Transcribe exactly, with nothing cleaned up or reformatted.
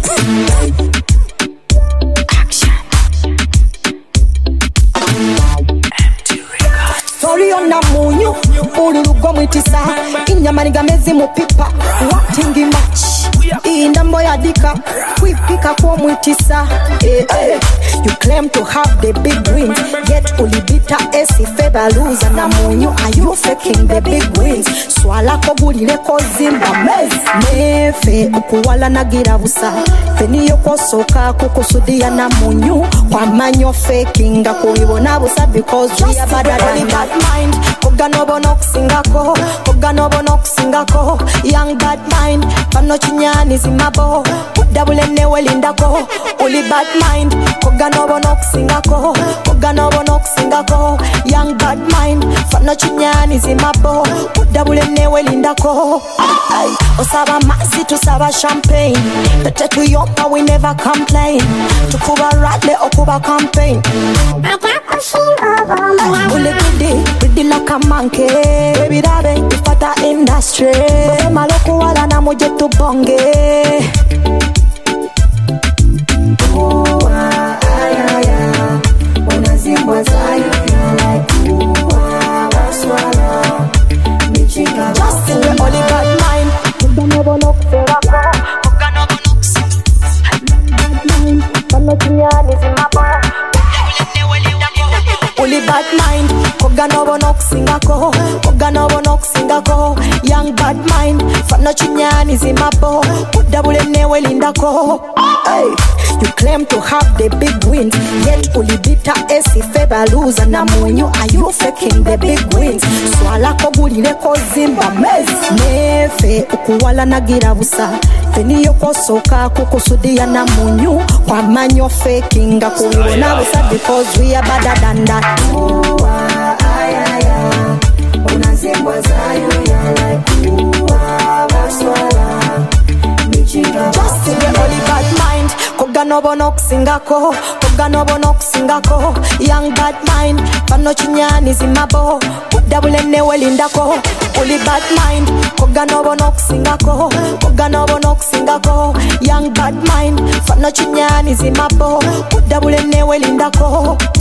Story on a munyu, ululugo mwitisa. Inyama nigamezi mupipa, watingi match. Inda moya dika, kwipika kwa mwitisa. Eh, eh. You claim to have the big wins, yet ulibita esi feba loser na munyu. Are you faking the big wins? Swala kogulile kozimba mez. Nefe ukuwala na girabusa. Feni yoko soka kukusudia na munyu. Kwa manyo faking kuibona busa because we are better than that. Mind, koga nobo nokusingako, koga nobo nokusingako. Young bad mind, pano chinyani zimabo. Double newe lindako, uli bad mind. Koga nobo nokusingako, koga nobo nokusingako. Young bad mind, pano chinyani zimabo. Double newe lindako. Osaba masi to saba champagne. Pete tu yopa we never complain. Tukuba radle okuba campaign. Uli gidi, gidi like a monkey. Baby dabe, ifata industry. Bose maloku wala na moje tu bonge. Ooh, ah, ah, ah, wanazimwa zayo. Like, ooh, ah, waswala. Michiga just in the only bad mind. Kuga nobo nokusingako, kuga nobo nokusingako. Pano chinyani zimabo. Uli bad mind, koga nobo nokusingako, koga nobo nokusingako. Young bad mind, fano chinyani zimabo. Double newe lindako. Hey, you claim to have the big wins, yet ulibita esi feba loser na munyu. Are you faking the big wins? Swala kogulile kozimba mez. Nefe ukuwala na girabusa. Feni yoko soka kukusudia na munyu. Kwa manyo faking kuibona busa because we are better than that. Ooh, ah, ah, ah, unazimwa zayo ya like ooh, ah, waswala. Michiga just in the only bad mind. Koga nobo nokusingako, koga nobo nokusingako. Young bad mind, pano chinyani zimabo. Double newe lindako. Uli bad mind, koga nobo nokusingako, koga nobo nokusingako. Young bad mind, pano chinyani zimabo. Double newe lindako.